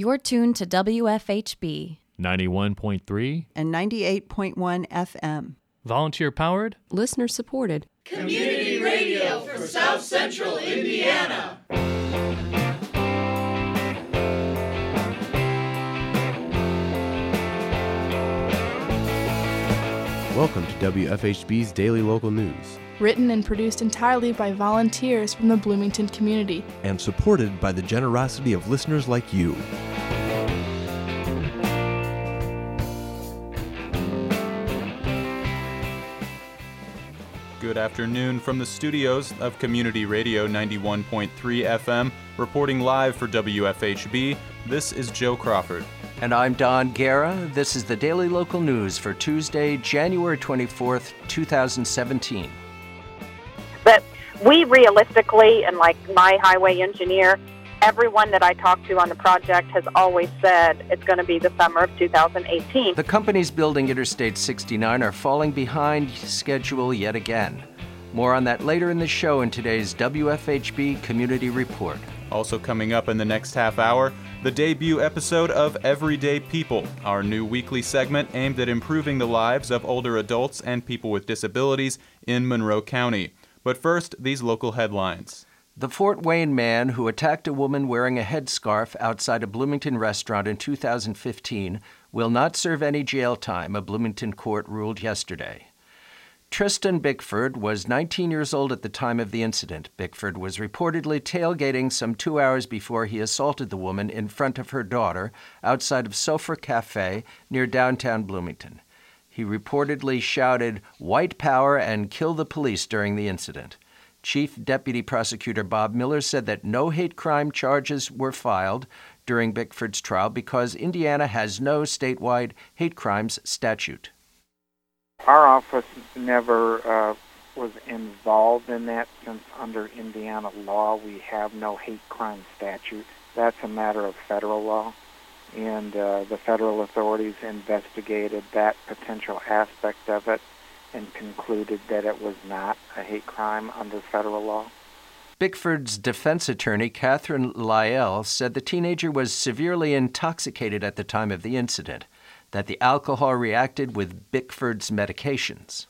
You're tuned to WFHB 91.3 and 98.1 FM. Volunteer-powered, listener-supported. Community radio for South Central Indiana. Welcome to WFHB's Daily Local News. Written and produced entirely by volunteers from the Bloomington community. And supported by the generosity of listeners like you. Good afternoon from the studios of Community Radio 91.3 FM, reporting live for WFHB. This is Joe Crawford. And I'm Don Guerra. This is the Daily Local News for Tuesday, January 24th, 2017. But we realistically, and like my highway engineer, everyone that I talk to on the project has always said it's going to be the summer of 2018. The companies building Interstate 69 are falling behind schedule yet again. More on that later in the show in today's WFHB Community Report. Also coming up in the next half hour, the debut episode of Everyday People, our new weekly segment aimed at improving the lives of older adults and people with disabilities in Monroe County. But first, these local headlines. The Fort Wayne man who attacked a woman wearing a headscarf outside a Bloomington restaurant in 2015 will not serve any jail time, a Bloomington court ruled yesterday. Tristan Bickford was 19 years old at the time of the incident. Bickford was reportedly tailgating some 2 hours before he assaulted the woman in front of her daughter outside of Sofer Cafe near downtown Bloomington. He reportedly shouted, "White power," and "kill the police" during the incident. Chief Deputy Prosecutor Bob Miller said that no hate crime charges were filed during Bickford's trial because Indiana has no statewide hate crimes statute. Our office never was involved in that since under Indiana law we have no hate crime statute. That's a matter of federal law, and the federal authorities investigated that potential aspect of it and concluded that it was not a hate crime under federal law. Bickford's defense attorney, Catherine Lyell, said the teenager was severely intoxicated at the time of the incident, that the alcohol reacted with Bickford's medications.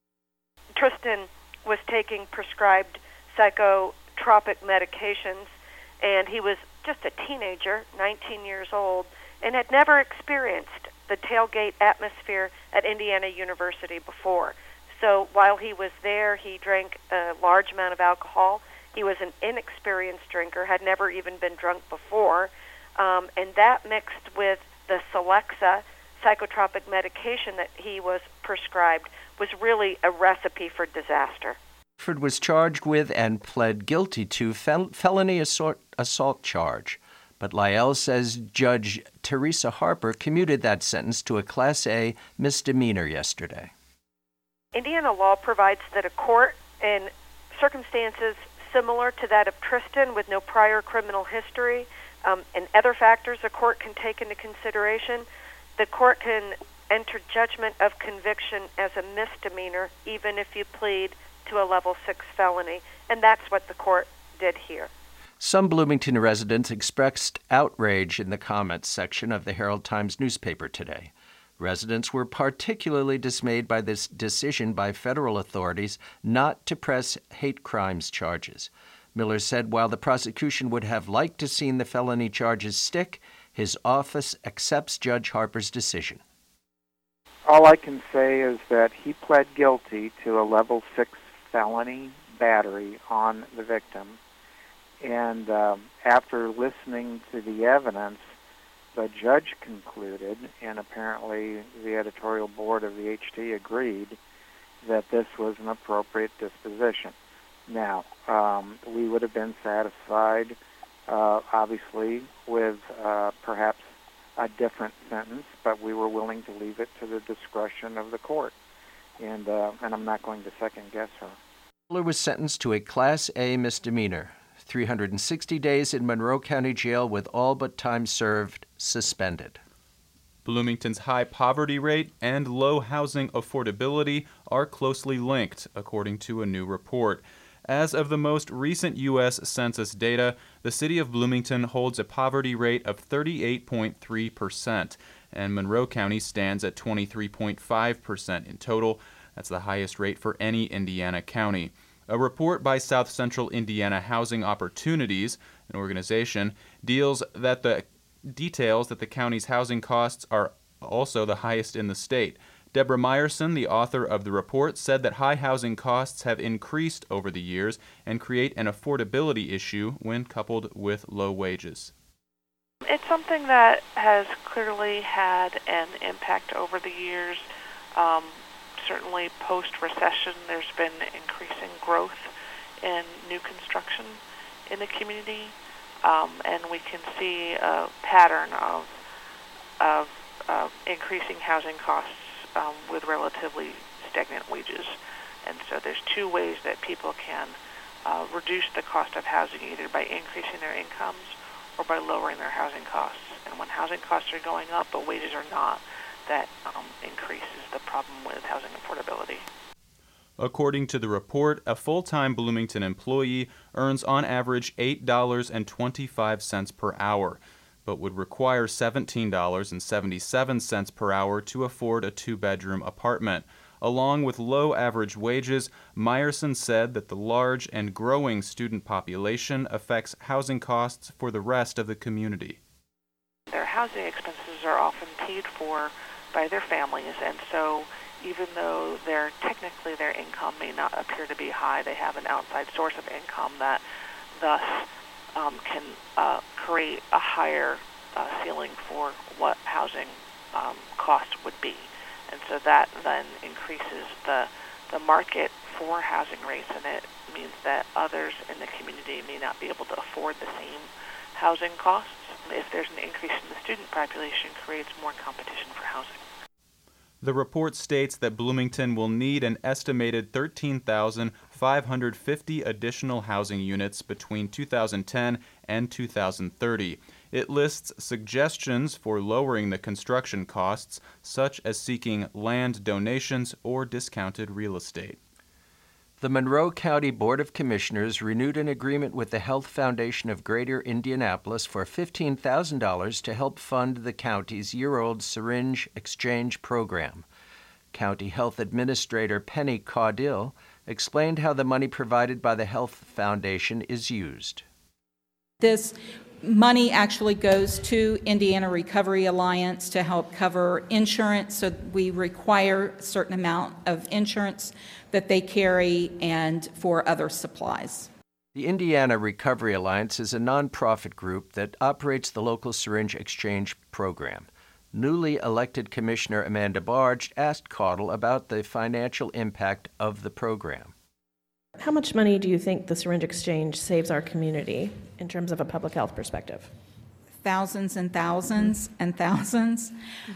Tristan was taking prescribed psychotropic medications, and he was just a teenager, 19 years old, and had never experienced the tailgate atmosphere at Indiana University before. So while he was there, he drank a large amount of alcohol. He was an inexperienced drinker, had never even been drunk before, and that mixed with the Celexa psychotropic medication that he was prescribed was really a recipe for disaster. Bickford was charged with and pled guilty to felony assault charge. But Lyell says Judge Teresa Harper commuted that sentence to a Class A misdemeanor yesterday. Indiana law provides that a court, in circumstances similar to that of Tristan with no prior criminal history and other factors a court can take into consideration, the court can enter judgment of conviction as a misdemeanor even if you plead to a level 6 felony, and that's what the court did here. Some Bloomington residents expressed outrage in the comments section of the Herald-Times newspaper today. Residents were particularly dismayed by this decision by federal authorities not to press hate crimes charges. Miller said while the prosecution would have liked to seen the felony charges stick, his office accepts Judge Harper's decision. All I can say is that he pled guilty to a level 6 felony battery on the victim. And after listening to the evidence, the judge concluded, and apparently the editorial board of the HT agreed, that this was an appropriate disposition. Now, we would have been satisfied, obviously, with perhaps a different sentence, but we were willing to leave it to the discretion of the court. And I'm not going to second-guess her. Miller was sentenced to a Class A misdemeanor. 360 days in Monroe County Jail with all but time served suspended. Bloomington's high poverty rate and low housing affordability are closely linked, according to a new report. As of the most recent U.S. Census data, the city of Bloomington holds a poverty rate of 38.3%, and Monroe County stands at 23.5% in total. That's the highest rate for any Indiana county. A report by South Central Indiana Housing Opportunities, an organization, details that the county's housing costs are also the highest in the state. Deborah Meyerson, the author of the report, said that high housing costs have increased over the years and create an affordability issue when coupled with low wages. It's something that has clearly had an impact over the years. Certainly post-recession, there's been increasing growth in new construction in the community, and we can see a pattern of increasing housing costs with relatively stagnant wages. And so there's two ways that people can reduce the cost of housing, either by increasing their incomes or by lowering their housing costs. And when housing costs are going up but wages are not, that increases the problem with housing affordability. According to the report, a full-time Bloomington employee earns on average $8.25 per hour, but would require $17.77 per hour to afford a two-bedroom apartment. Along with low average wages, Meyerson said that the large and growing student population affects housing costs for the rest of the community. Their housing expenses are often paid for by their families, and so even though technically their income may not appear to be high, they have an outside source of income that thus can create a higher ceiling for what housing costs would be. And so that then increases the market for housing rates, and it means that others in the community may not be able to afford the same housing costs. If there's an increase in the student population, it creates more competition for housing. The report states that Bloomington will need an estimated 13,550 additional housing units between 2010 and 2030. It lists suggestions for lowering the construction costs, such as seeking land donations or discounted real estate. The Monroe County Board of Commissioners renewed an agreement with the Health Foundation of Greater Indianapolis for $15,000 to help fund the county's year-old syringe exchange program. County Health Administrator Penny Caudill explained how the money provided by the Health Foundation is used. This money actually goes to Indiana Recovery Alliance to help cover insurance, so we require a certain amount of insurance that they carry and for other supplies. The Indiana Recovery Alliance is a nonprofit group that operates the local syringe exchange program. Newly elected Commissioner Amanda Barge asked Caudill about the financial impact of the program. How much money do you think the syringe exchange saves our community in terms of a public health perspective? Thousands and thousands and thousands.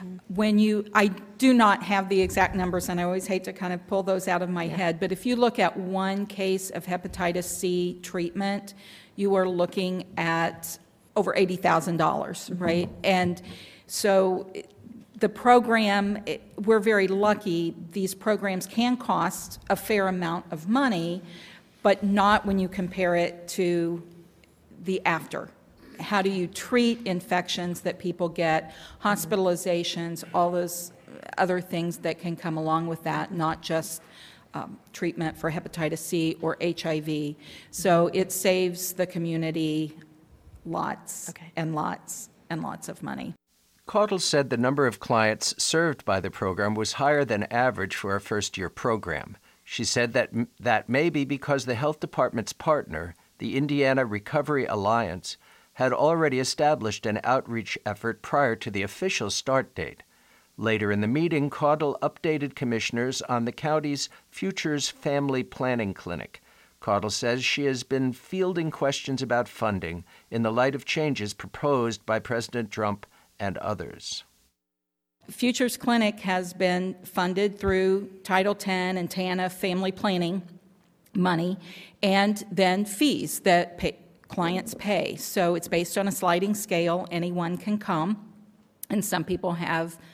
I do not have the exact numbers, and I always hate to kind of pull those out of my head, but if you look at one case of hepatitis C treatment, you are looking at over $80,000, right? And so the program, we're very lucky. These programs can cost a fair amount of money, but not when you compare it to the after. How do you treat infections that people get, hospitalizations, all those other things that can come along with that, not just treatment for hepatitis C or HIV. So it saves the community lots and lots and lots of money. Caudill said the number of clients served by the program was higher than average for a first-year program. She said that may be because the health department's partner, the Indiana Recovery Alliance, had already established an outreach effort prior to the official start date. Later in the meeting, Caudill updated commissioners on the county's Futures Family Planning Clinic. Caudill says she has been fielding questions about funding in the light of changes proposed by President Trump and others. Futures Clinic has been funded through Title X and TANF family planning money, and then fees that clients pay. So it's based on a sliding scale. Anyone can come, and some people have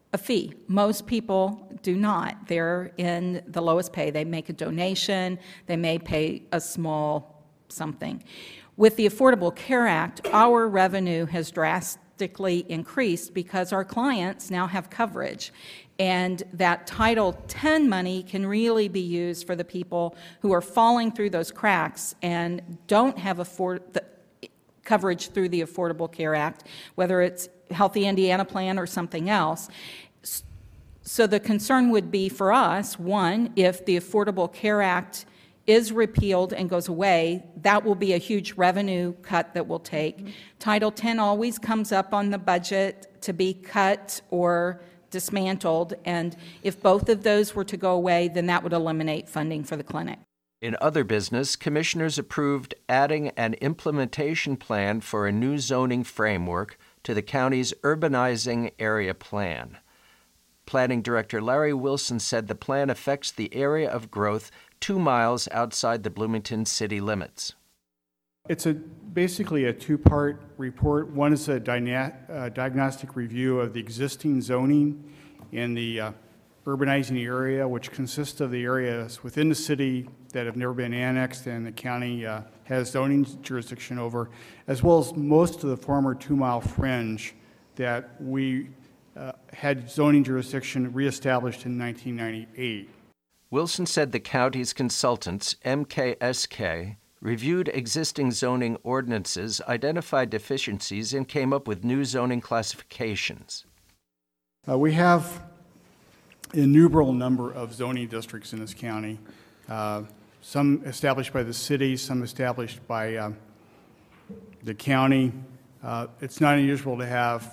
a fee. Most people do not. They're in the lowest pay. They make a donation. They may pay a small something. With the Affordable Care Act, our revenue has drastically increased because our clients now have coverage. And that Title X money can really be used for the people who are falling through those cracks and don't have coverage through the Affordable Care Act, whether it's Healthy Indiana Plan or something else. So the concern would be for us, one, if the Affordable Care Act is repealed and goes away, that will be a huge revenue cut that we'll take. Mm-hmm. Title X always comes up on the budget to be cut or dismantled, and if both of those were to go away, then that would eliminate funding for the clinic. In other business, commissioners approved adding an implementation plan for a new zoning framework to the county's urbanizing area plan. Planning Director Larry Wilson said the plan affects the area of growth 2 miles outside the Bloomington city limits. It's basically a two-part report. One is a diagnostic review of the existing zoning in the urbanizing area, which consists of the areas within the city that have never been annexed and the county has zoning jurisdiction over, as well as most of the former 2-mile fringe that we had zoning jurisdiction reestablished in 1998. Wilson said the county's consultants, MKSK, reviewed existing zoning ordinances, identified deficiencies, and came up with new zoning classifications. We have an innumerable number of zoning districts in this county, some established by the city, some established by the county. It's not unusual to have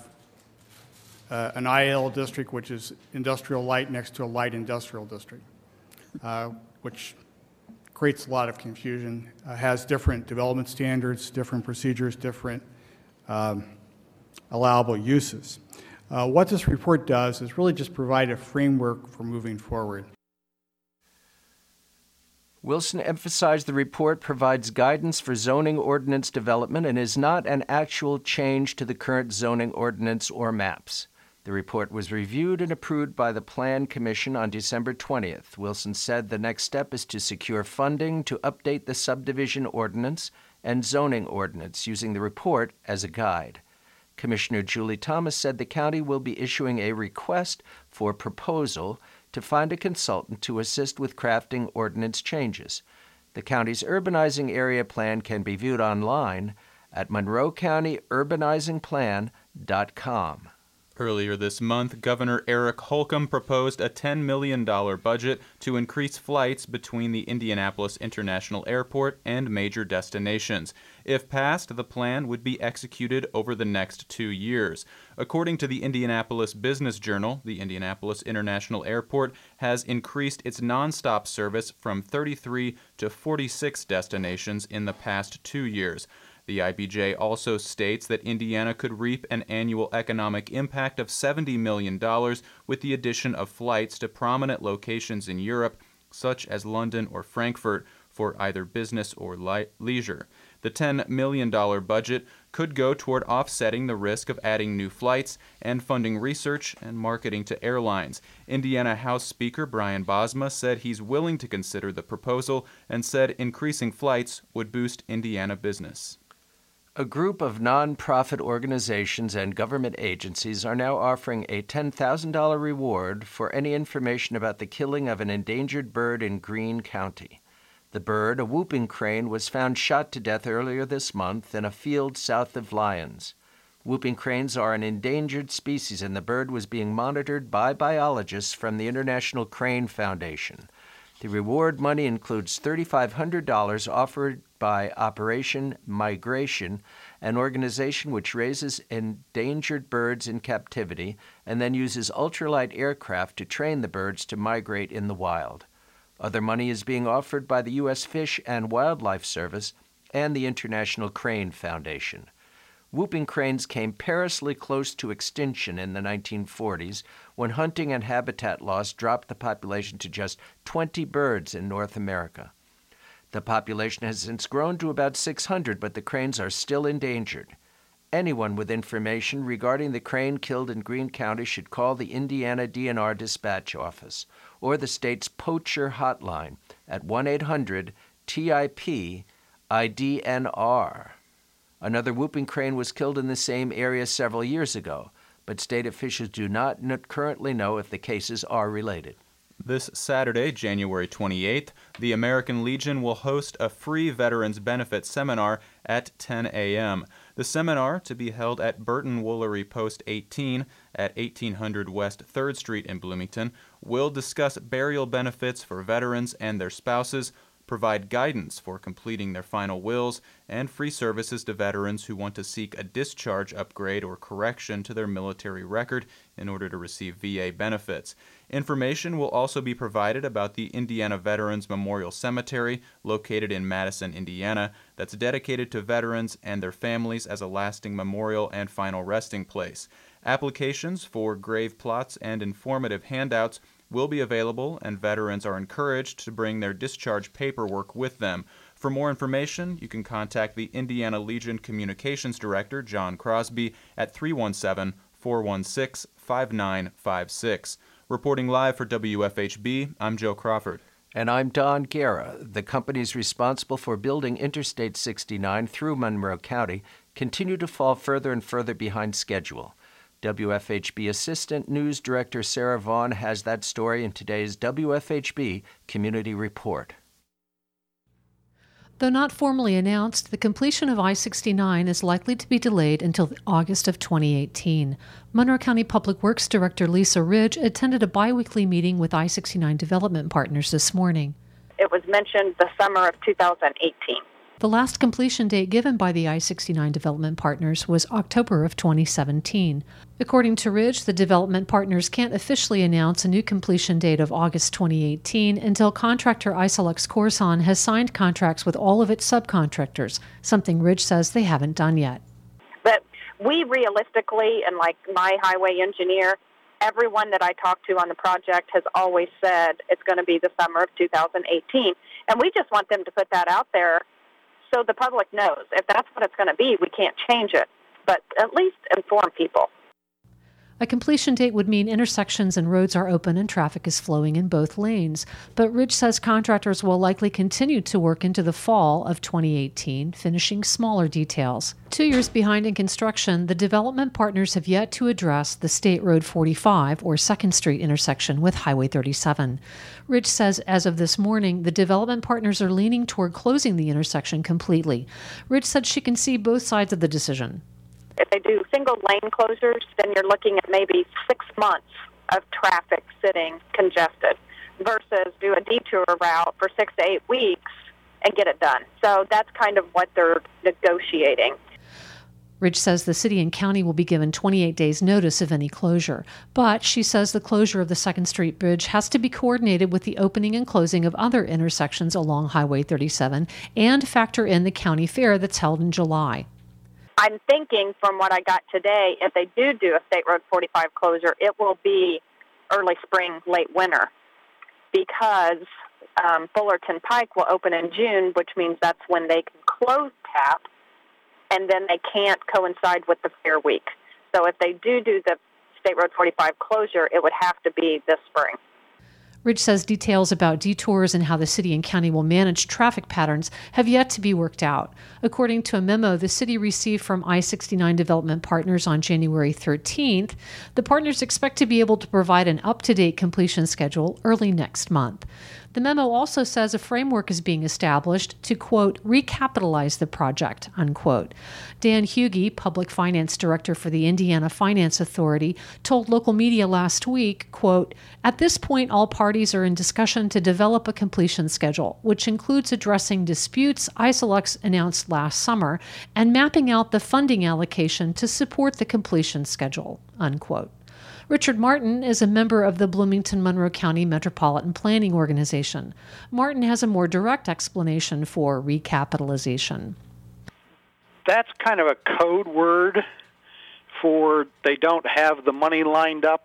an IL district, which is industrial light, next to a light industrial district, which creates a lot of confusion, has different development standards, different procedures, different allowable uses. What this report does is really just provide a framework for moving forward. Wilson emphasized the report provides guidance for zoning ordinance development and is not an actual change to the current zoning ordinance or maps. The report was reviewed and approved by the Plan Commission on December 20th. Wilson said the next step is to secure funding to update the subdivision ordinance and zoning ordinance using the report as a guide. Commissioner Julie Thomas said the county will be issuing a request for proposal to find a consultant to assist with crafting ordinance changes. The county's urbanizing area plan can be viewed online at monroecountyurbanizingplan.com. Earlier this month, Governor Eric Holcomb proposed a $10 million budget to increase flights between the Indianapolis International Airport and major destinations. If passed, the plan would be executed over the next 2 years. According to the Indianapolis Business Journal, the Indianapolis International Airport has increased its nonstop service from 33 to 46 destinations in the past 2 years. The IBJ also states that Indiana could reap an annual economic impact of $70 million with the addition of flights to prominent locations in Europe, such as London or Frankfurt, for either business or leisure. The $10 million budget could go toward offsetting the risk of adding new flights and funding research and marketing to airlines. Indiana House Speaker Brian Bosma said he's willing to consider the proposal and said increasing flights would boost Indiana business. A group of nonprofit organizations and government agencies are now offering a $10,000 reward for any information about the killing of an endangered bird in Greene County. The bird, a whooping crane, was found shot to death earlier this month in a field south of Lyons. Whooping cranes are an endangered species, and the bird was being monitored by biologists from the International Crane Foundation. The reward money includes $3,500 offered by Operation Migration, an organization which raises endangered birds in captivity and then uses ultralight aircraft to train the birds to migrate in the wild. Other money is being offered by the U.S. Fish and Wildlife Service and the International Crane Foundation. Whooping cranes came perilously close to extinction in the 1940s when hunting and habitat loss dropped the population to just 20 birds in North America. The population has since grown to about 600, but the cranes are still endangered. Anyone with information regarding the crane killed in Greene County should call the Indiana DNR Dispatch Office or the state's poacher hotline at 1-800-TIP-IDNR. Another whooping crane was killed in the same area several years ago, but state officials do not currently know if the cases are related. This Saturday, January 28th, the American Legion will host a free Veterans Benefit Seminar at 10 a.m. The seminar, to be held at Burton Woolery Post 18 at 1800 West 3rd Street in Bloomington, will discuss burial benefits for veterans and their spouses, provide guidance for completing their final wills, and free services to veterans who want to seek a discharge upgrade or correction to their military record in order to receive VA benefits. Information will also be provided about the Indiana Veterans Memorial Cemetery, located in Madison, Indiana, that's dedicated to veterans and their families as a lasting memorial and final resting place. Applications for grave plots and informative handouts will be available, and veterans are encouraged to bring their discharge paperwork with them. For more information, you can contact the Indiana Legion Communications Director, John Crosby, at 317-416-5956. Reporting live for WFHB, I'm Joe Crawford. And I'm Don Guerra. The companies responsible for building Interstate 69 through Monroe County continue to fall further and further behind schedule. WFHB Assistant News Director Sarah Vaughn has that story in today's WFHB Community Report. Though not formally announced, the completion of I-69 is likely to be delayed until August of 2018. Monroe County Public Works Director Lisa Ridge attended a biweekly meeting with I-69 development partners this morning. It was mentioned the summer of 2018. The last completion date given by the I-69 development partners was October of 2017. According to Ridge, the development partners can't officially announce a new completion date of August 2018 until contractor Isolux Corson has signed contracts with all of its subcontractors, something Ridge says they haven't done yet. But we realistically, and like my highway engineer, everyone that I talked to on the project has always said it's going to be the summer of 2018. And we just want them to put that out there so the public knows. If that's what it's going to be, we can't change it, but at least inform people. A completion date would mean intersections and roads are open and traffic is flowing in both lanes. But Ridge says contractors will likely continue to work into the fall of 2018, finishing smaller details. 2 years behind in construction, the development partners have yet to address the State Road 45 or 2nd Street intersection with Highway 37. Ridge says as of this morning, the development partners are leaning toward closing the intersection completely. Ridge said she can see both sides of the decision. If they do single lane closures, then you're looking at maybe 6 months of traffic sitting congested versus do a detour route for 6 to 8 weeks and get it done. So that's kind of what they're negotiating. Ridge says the city and county will be given 28 days notice of any closure. But she says the closure of the 2nd Street Bridge has to be coordinated with the opening and closing of other intersections along Highway 37 and factor in the county fair that's held in July. I'm thinking from what I got today, if they do a State Road 45 closure, it will be early spring, late winter, because Fullerton Pike will open in June, which means that's when they can close TAP, and then they can't coincide with the fair week. So if they do the State Road 45 closure, it would have to be this spring. Ridge says details about detours and how the city and county will manage traffic patterns have yet to be worked out. According to a memo the city received from I-69 development partners on January 13th, the partners expect to be able to provide an up-to-date completion schedule early next month. The memo also says a framework is being established to, quote, recapitalize the project, unquote. Dan Hughey, Public Finance Director for the Indiana Finance Authority, told local media last week, quote, at this point, all parties are in discussion to develop a completion schedule, which includes addressing disputes Isolux announced last summer and mapping out the funding allocation to support the completion schedule, unquote. Richard Martin is a member of the Bloomington-Monroe County Metropolitan Planning Organization. Martin has a more direct explanation for recapitalization. That's kind of a code word for they don't have the money lined up.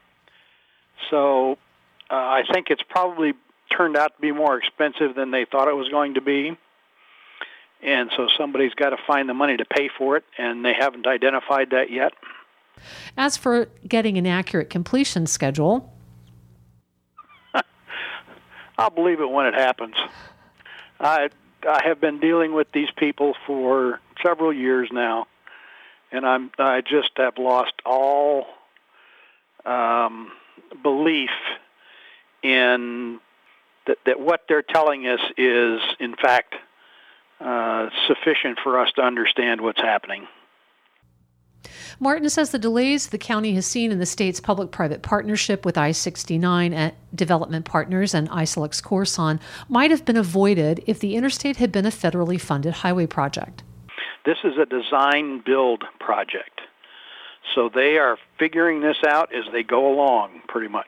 So I think it's probably turned out to be more expensive than they thought it was going to be. And so somebody's got to find the money to pay for it, and they haven't identified that yet. As for getting an accurate completion schedule, I'll believe it when it happens. I have been dealing with these people for several years now, and I just have lost all belief in that what they're telling us is, in fact, sufficient for us to understand what's happening. Martin says the delays the county has seen in the state's public-private partnership with I-69 Development Partners and Isilux Corson might have been avoided if the interstate had been a federally funded highway project. This is a design-build project, so they are figuring this out as they go along, pretty much.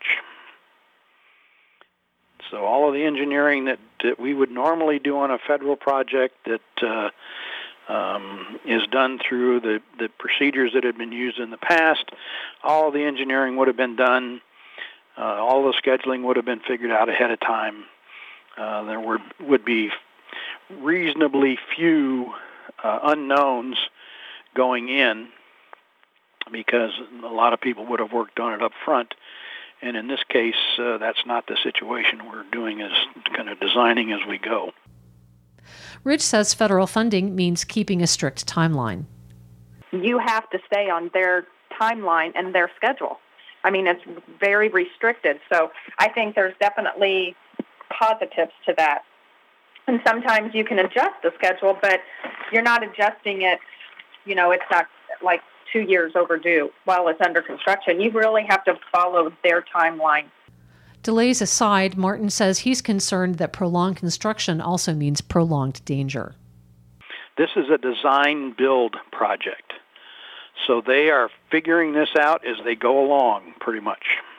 So all of the engineering that we would normally do on a federal project that is done through the procedures that had been used in the past. All of the engineering would have been done. All the scheduling would have been figured out ahead of time. There would be reasonably few unknowns going in because a lot of people would have worked on it up front. And in this case, that's not the situation. We're doing is kind of designing as we go. Rich says federal funding means keeping a strict timeline. You have to stay on their timeline and their schedule. I mean, it's very restricted. So I think there's definitely positives to that. And sometimes you can adjust the schedule, but you're not adjusting it, it's not like 2 years overdue while it's under construction. You really have to follow their timeline. Delays aside, Martin says he's concerned that prolonged construction also means prolonged danger. This is a design-build project, so they are figuring this out as they go along, pretty much.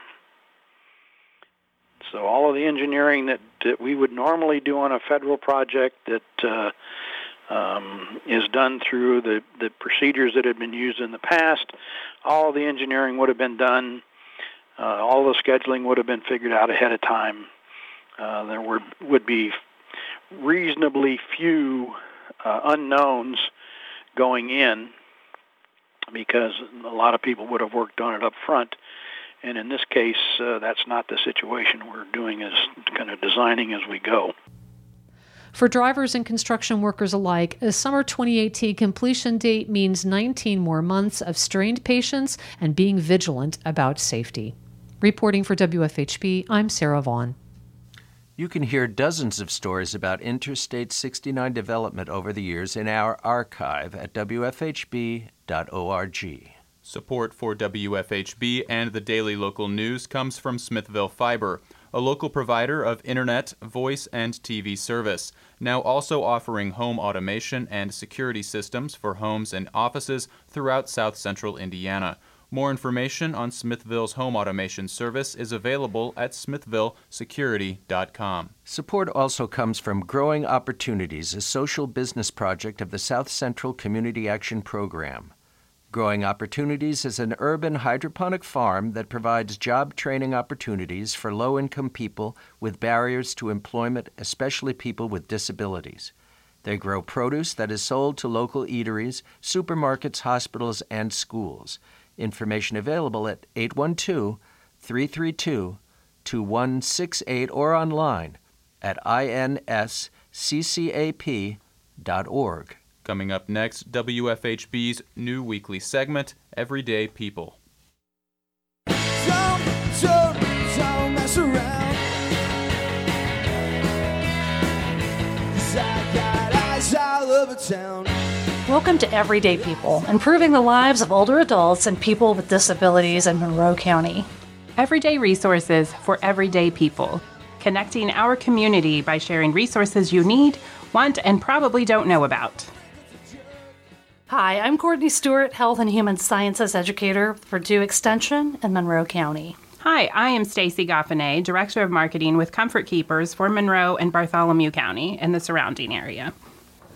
So all of the engineering that we would normally do on a federal project that is done through the procedures that had been used in the past, all of the engineering would have been done. All the scheduling would have been figured out ahead of time. There would be reasonably few unknowns going in because a lot of people would have worked on it up front. And in this case, that's not the situation. We're doing is kind of designing as we go. For drivers and construction workers alike, a summer 2018 completion date means 19 more months of strained patience and being vigilant about safety. Reporting for WFHB, I'm Sarah Vaughn. You can hear dozens of stories about Interstate 69 development over the years in our archive at WFHB.org. Support for WFHB and the Daily Local News comes from Smithville Fiber, a local provider of internet, voice, and TV service, now also offering home automation and security systems for homes and offices throughout South Central Indiana. More information on Smithville's home automation service is available at smithvillesecurity.com. Support also comes from Growing Opportunities, a social business project of the South Central Community Action Program. Growing Opportunities is an urban hydroponic farm that provides job training opportunities for low-income people with barriers to employment, especially people with disabilities. They grow produce that is sold to local eateries, supermarkets, hospitals, and schools. Information available at 812-332-2168 or online at insccap.org. Coming up next, WFHB's new weekly segment, Everyday People. Don't mess around, 'cause I got eyes all over town. Welcome to Everyday People, improving the lives of older adults and people with disabilities in Monroe County. Everyday resources for everyday people, connecting our community by sharing resources you need, want, and probably don't know about. Hi, I'm Courtney Stewart, Health and Human Sciences Educator for Purdue Extension in Monroe County. Hi, I am Stacy Goffinet, Director of Marketing with Comfort Keepers for Monroe and Bartholomew County and the surrounding area.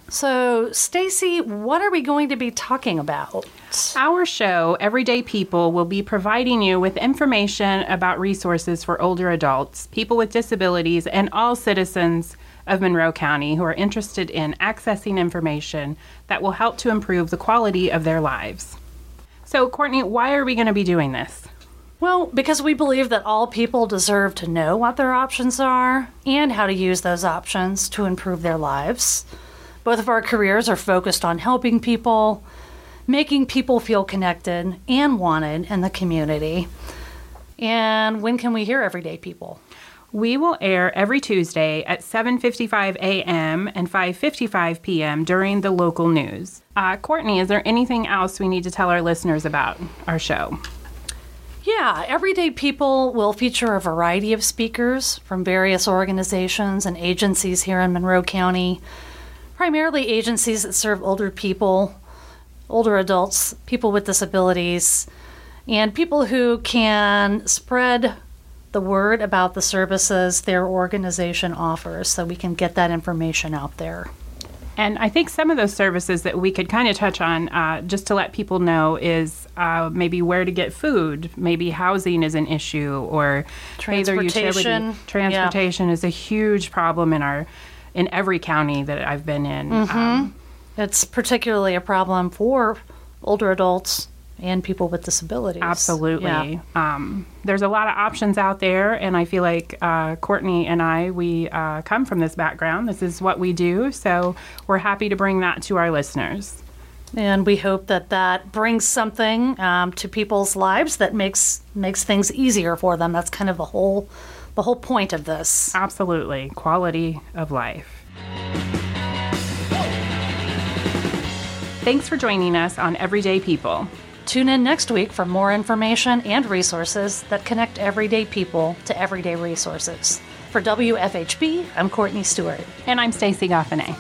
So, Stacy, what are we going to be talking about? Our show, Everyday People, will be providing you with information about resources for older adults, people with disabilities, and all citizens of Monroe County who are interested in accessing information that will help to improve the quality of their lives. So, Courtney, why are we going to be doing this? Well, because we believe that all people deserve to know what their options are and how to use those options to improve their lives. Both of our careers are focused on helping people, making people feel connected and wanted in the community. And when can we hear Everyday People? We will air every Tuesday at 7:55 a.m. and 5:55 p.m. during the local news. Courtney, is there anything else we need to tell our listeners about our show? Yeah, Everyday People will feature a variety of speakers from various organizations and agencies here in Monroe County, primarily agencies that serve older people, older adults, people with disabilities, and people who can spread the word about the services their organization offers so we can get that information out there. And I think some of those services that we could kind of touch on, just to let people know, is maybe where to get food, maybe housing is an issue, or transportation. Transportation is a huge problem in every county that I've been in. Mm-hmm. It's particularly a problem for older adults and people with disabilities. Absolutely. Yeah. There's a lot of options out there, and I feel like Courtney and we come from this background. This is what we do, so we're happy to bring that to our listeners. And we hope that brings something to people's lives that makes things easier for them. That's kind of the whole point of this. Absolutely. Quality of life. Thanks for joining us on Everyday People. Tune in next week for more information and resources that connect everyday people to everyday resources. For WFHB, I'm Courtney Stewart. And I'm Stacy Goffinay.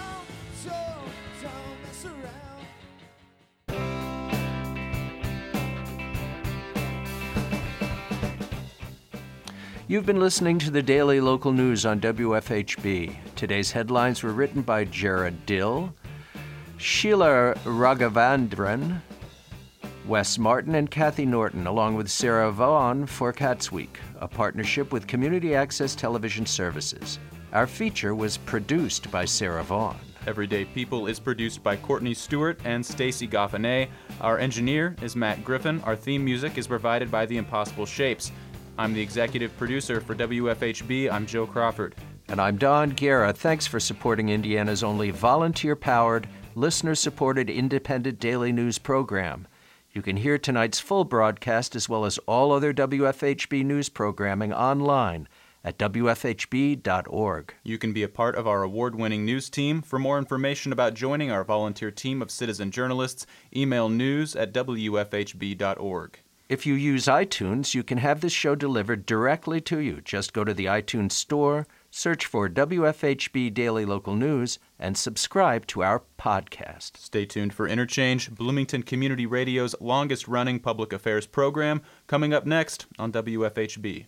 You've been listening to the Daily Local News on WFHB. Today's headlines were written by Jared Dill, Sheila Raghavendran, Wes Martin, and Kathy Norton, along with Sarah Vaughan for Cats Week, a partnership with Community Access Television Services. Our feature was produced by Sarah Vaughan. Everyday People is produced by Courtney Stewart and Stacy Goffinay. Our engineer is Matt Griffin. Our theme music is provided by The Impossible Shapes. I'm the executive producer for WFHB. I'm Joe Crawford. And I'm Don Guerra. Thanks for supporting Indiana's only volunteer-powered, listener-supported independent daily news program. You can hear tonight's full broadcast as well as all other WFHB news programming online at WFHB.org. You can be a part of our award-winning news team. For more information about joining our volunteer team of citizen journalists, email news@WFHB.org. If you use iTunes, you can have this show delivered directly to you. Just go to the iTunes Store, search for WFHB Daily Local News, and subscribe to our podcast. Stay tuned for Interchange, Bloomington Community Radio's longest-running public affairs program, coming up next on WFHB.